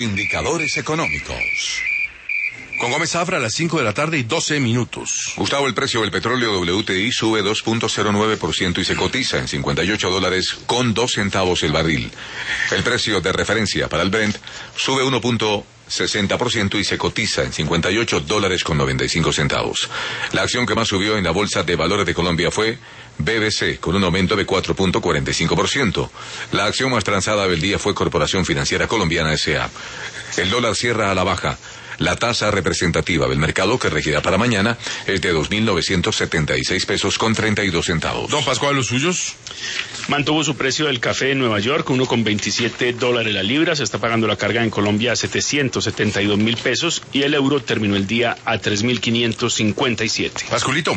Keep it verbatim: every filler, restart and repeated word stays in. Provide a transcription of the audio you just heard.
Indicadores económicos. Con Gómez Zafra a las cinco de la tarde y doce minutos. Gustavo, el precio del petróleo W T I sube dos punto cero nueve por ciento y se cotiza en cincuenta y ocho dólares con dos centavos el barril. El precio de referencia para el Brent sube uno punto sesenta por ciento y se cotiza en cincuenta y ocho dólares con noventa y cinco centavos. La acción que más subió en la Bolsa de Valores de Colombia fue B B C, con un aumento de cuatro punto cuarenta y cinco por ciento. La acción más transada del día fue Corporación Financiera Colombiana S A. El dólar cierra a la baja. La tasa representativa del mercado que regirá para mañana es de dos mil novecientos setenta y seis pesos con treinta y dos centavos. Don Pascual, ¿los suyos? Mantuvo su precio del café en Nueva York, uno con veintisiete dólares la libra. Se está pagando la carga en Colombia a setecientos setenta y dos mil pesos y el euro terminó el día a tres mil quinientos cincuenta y siete. Pascualito.